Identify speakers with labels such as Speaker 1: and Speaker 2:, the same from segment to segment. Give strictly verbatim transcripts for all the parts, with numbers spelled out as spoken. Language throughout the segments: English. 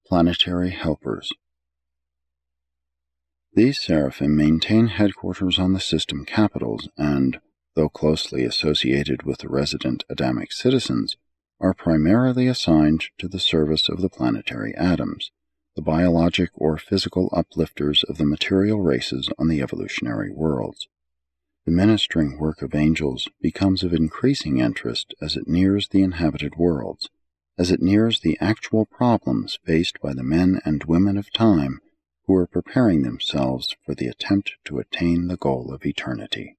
Speaker 1: Planetary Helpers. These seraphim maintain headquarters on the system capitals and, though closely associated with the resident Adamic citizens, are primarily assigned to the service of the planetary atoms, the biologic or physical uplifters of the material races on the evolutionary worlds. The ministering work of angels becomes of increasing interest as it nears the inhabited worlds, as it nears the actual problems faced by the men and women of time who are preparing themselves for the attempt to attain the goal of eternity.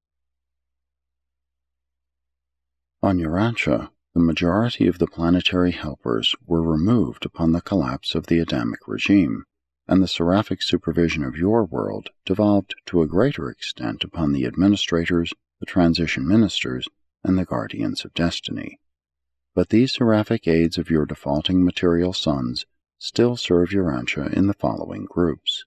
Speaker 1: On Urantia, the majority of the planetary helpers were removed upon the collapse of the Adamic regime, and the seraphic supervision of your world devolved to a greater extent upon the administrators, the transition ministers, and the guardians of destiny. But these seraphic aides of your defaulting material sons still serve Urantia in the following groups.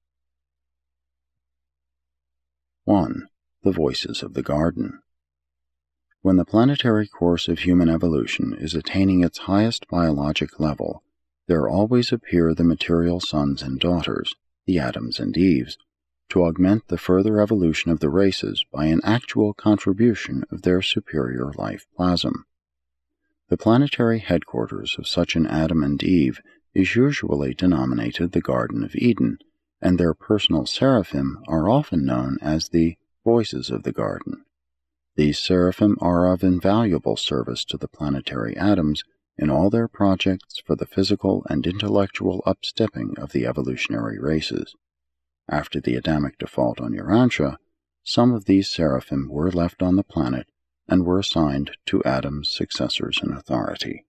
Speaker 1: one. The Voices of the Garden. When the planetary course of human evolution is attaining its highest biologic level, there always appear the material sons and daughters, the Adams and Eves, to augment the further evolution of the races by an actual contribution of their superior life plasm. The planetary headquarters of such an Adam and Eve is usually denominated the Garden of Eden, and their personal seraphim are often known as the Voices of the Garden. These seraphim are of invaluable service to the planetary atoms in all their projects for the physical and intellectual upstepping of the evolutionary races. After the Adamic default on Urantia, some of these seraphim were left on the planet and were assigned to Adam's successors in authority.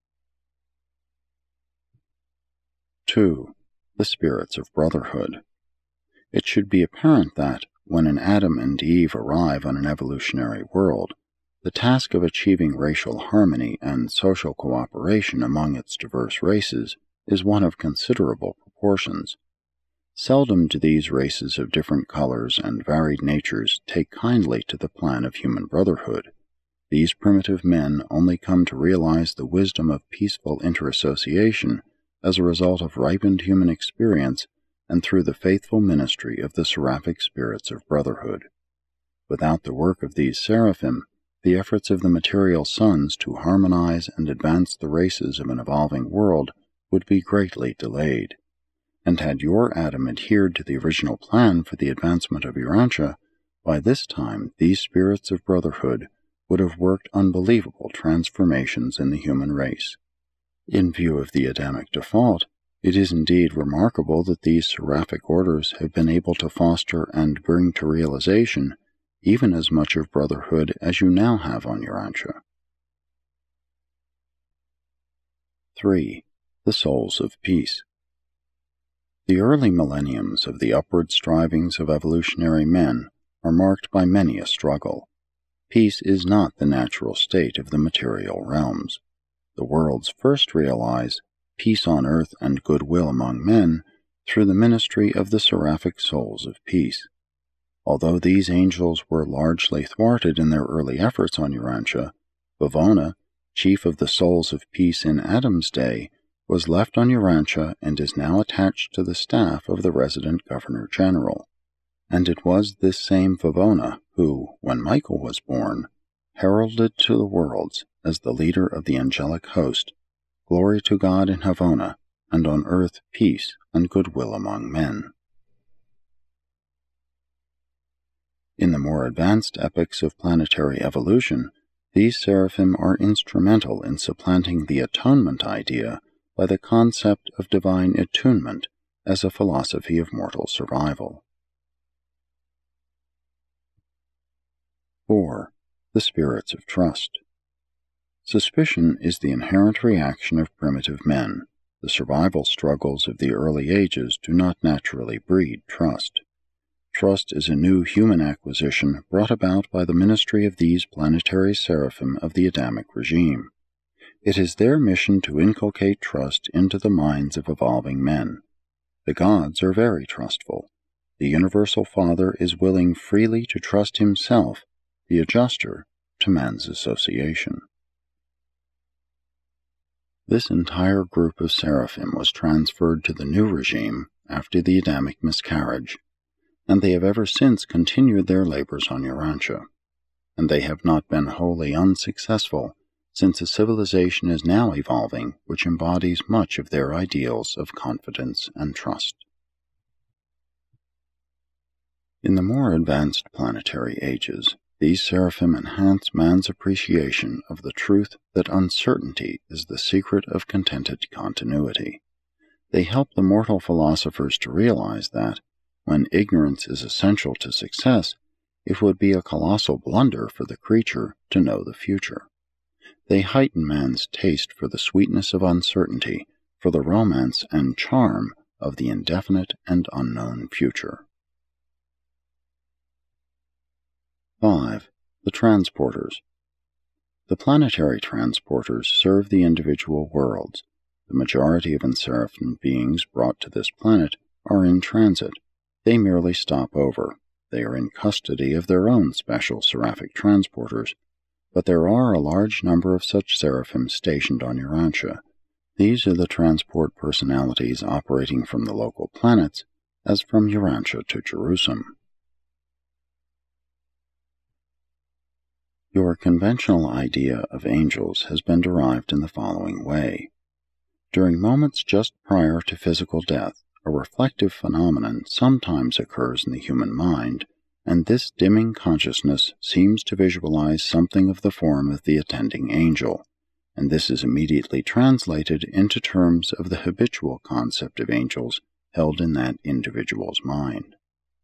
Speaker 1: two. The Spirits of Brotherhood. It should be apparent that, when an Adam and Eve arrive on an evolutionary world, the task of achieving racial harmony and social cooperation among its diverse races is one of considerable proportions. Seldom do these races of different colors and varied natures take kindly to the plan of human brotherhood. These primitive men only come to realize the wisdom of peaceful interassociation as a result of ripened human experience and through the faithful ministry of the seraphic spirits of brotherhood. Without the work of these seraphim, the efforts of the material sons to harmonize and advance the races of an evolving world would be greatly delayed. And had your Adam adhered to the original plan for the advancement of Urantia, by this time these spirits of brotherhood would have worked unbelievable transformations in the human race. In view of the Adamic default, it is indeed remarkable that these seraphic orders have been able to foster and bring to realization even as much of brotherhood as you now have on Urantia. three. The Souls of Peace. The early millenniums of the upward strivings of evolutionary men are marked by many a struggle. Peace is not the natural state of the material realms. The worlds first realize peace on earth and goodwill among men through the ministry of the seraphic souls of peace. Although these angels were largely thwarted in their early efforts on Urantia, Vavona, chief of the souls of peace in Adam's day, was left on Urantia and is now attached to the staff of the resident Governor-General. And it was this same Vavona who, when Michael was born, heralded to the worlds as the leader of the angelic host, glory to God in Havona, and on earth peace and goodwill among men. In the more advanced epochs of planetary evolution, these seraphim are instrumental in supplanting the atonement idea by the concept of divine attunement as a philosophy of mortal survival. four. The Spirits of Trust. Suspicion is the inherent reaction of primitive men. The survival struggles of the early ages do not naturally breed trust. Trust is a new human acquisition brought about by the ministry of these planetary seraphim of the Adamic regime. It is their mission to inculcate trust into the minds of evolving men. The gods are very trustful. The Universal Father is willing freely to trust himself, the adjuster, to man's association. This entire group of seraphim was transferred to the new regime after the Adamic miscarriage, and they have ever since continued their labors on Urantia, and they have not been wholly unsuccessful, since a civilization is now evolving which embodies much of their ideals of confidence and trust. In the more advanced planetary ages, these seraphim enhance man's appreciation of the truth that uncertainty is the secret of contented continuity. They help the mortal philosophers to realize that, when ignorance is essential to success, it would be a colossal blunder for the creature to know the future. They heighten man's taste for the sweetness of uncertainty, for the romance and charm of the indefinite and unknown future. five. The Transporters. The planetary transporters serve the individual worlds. The majority of Enseraphim beings brought to this planet are in transit. They merely stop over. They are in custody of their own special seraphic transporters, but there are a large number of such seraphim stationed on Urantia. These are the transport personalities operating from the local planets, as from Urantia to Jerusalem. Your conventional idea of angels has been derived in the following way. During moments just prior to physical death, a reflective phenomenon sometimes occurs in the human mind, and this dimming consciousness seems to visualize something of the form of the attending angel, and this is immediately translated into terms of the habitual concept of angels held in that individual's mind.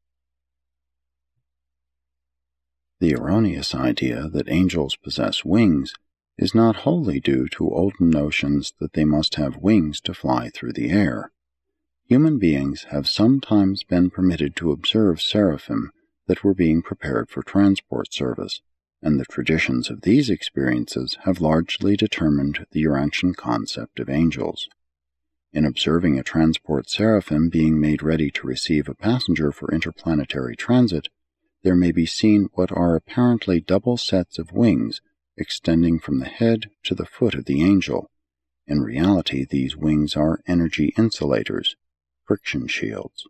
Speaker 1: The erroneous idea that angels possess wings is not wholly due to old notions that they must have wings to fly through the air. Human beings have sometimes been permitted to observe seraphim that were being prepared for transport service, and the traditions of these experiences have largely determined the Urantian concept of angels. In observing a transport seraphim being made ready to receive a passenger for interplanetary transit, there may be seen what are apparently double sets of wings extending from the head to the foot of the angel. In reality, these wings are energy insulators, friction shields.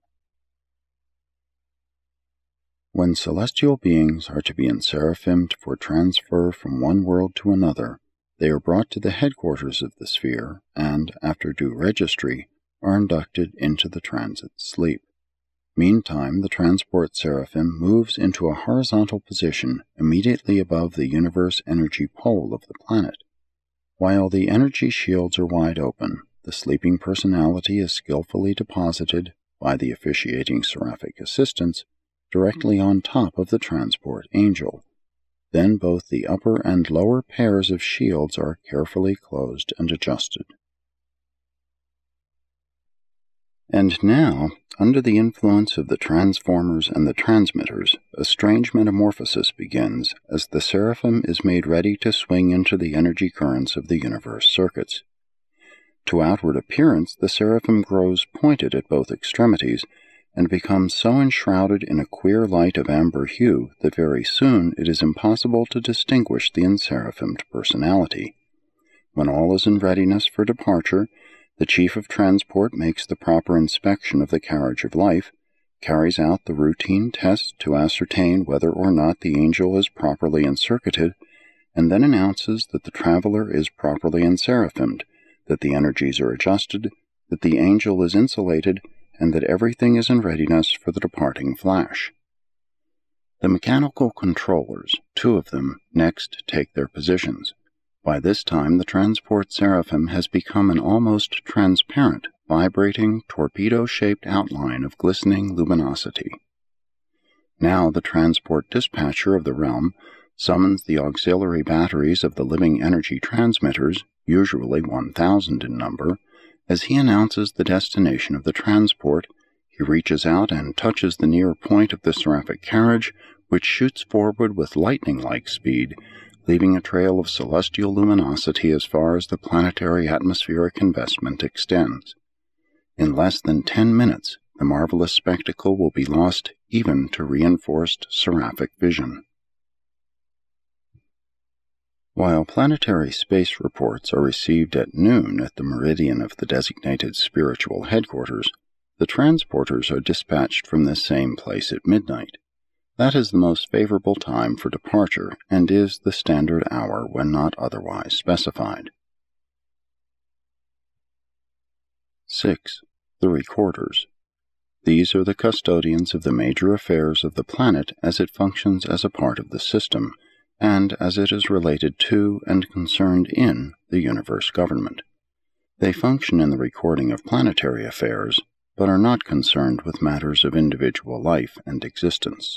Speaker 1: When celestial beings are to be enseraphimed for transfer from one world to another, they are brought to the headquarters of the sphere and, after due registry, are inducted into the transit sleep. Meantime, the transport seraphim moves into a horizontal position immediately above the universe energy pole of the planet. While the energy shields are wide open, the sleeping personality is skillfully deposited by the officiating seraphic assistants directly on top of the transport angel. Then both the upper and lower pairs of shields are carefully closed and adjusted. And now, under the influence of the transformers and the transmitters, a strange metamorphosis begins as the seraphim is made ready to swing into the energy currents of the universe circuits. To outward appearance, the seraphim grows pointed at both extremities and becomes so enshrouded in a queer light of amber hue that very soon it is impossible to distinguish the enseraphimed personality. When all is in readiness for departure, the chief of transport makes the proper inspection of the carriage of life, carries out the routine tests to ascertain whether or not the angel is properly encircuited, and then announces that the traveler is properly enseraphimed, that the energies are adjusted, that the angel is insulated, and that everything is in readiness for the departing flash. The mechanical controllers, two of them, next take their positions. By this time, the transport seraphim has become an almost transparent, vibrating, torpedo-shaped outline of glistening luminosity. Now the transport dispatcher of the realm summons the auxiliary batteries of the living energy transmitters, usually one thousand in number. As he announces the destination of the transport, he reaches out and touches the near point of the seraphic carriage, which shoots forward with lightning-like speed, leaving a trail of celestial luminosity as far as the planetary atmospheric investment extends. In less than ten minutes, the marvelous spectacle will be lost even to reinforced seraphic vision. While planetary space reports are received at noon at the meridian of the designated spiritual headquarters, the transporters are dispatched from this same place at midnight. That is the most favorable time for departure and is the standard hour when not otherwise specified. six. The Recorders. These are the custodians of the major affairs of the planet as it functions as a part of the system, and as it is related to and concerned in the universe government. They function in the recording of planetary affairs, but are not concerned with matters of individual life and existence.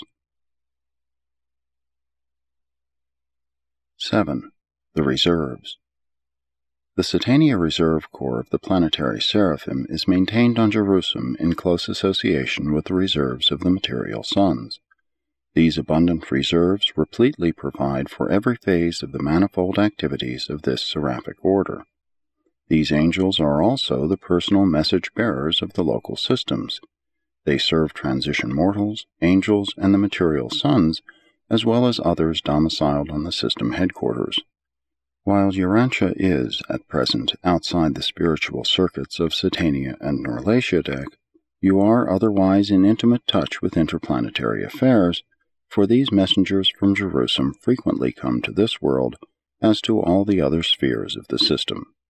Speaker 1: seven. The Reserves. The Satania Reserve Corps of the Planetary Seraphim is maintained on Jerusalem in close association with the reserves of the material suns. These abundant reserves repletely provide for every phase of the manifold activities of this seraphic order. These angels are also the personal message-bearers of the local systems. They serve transition mortals, angels, and the material suns, as well as others domiciled on the system headquarters. While Urantia is, at present, outside the spiritual circuits of Satania and Norlatiadek, you are otherwise in intimate touch with interplanetary affairs, for these messengers from Jerusalem frequently come to this world, as to all the other spheres of the system.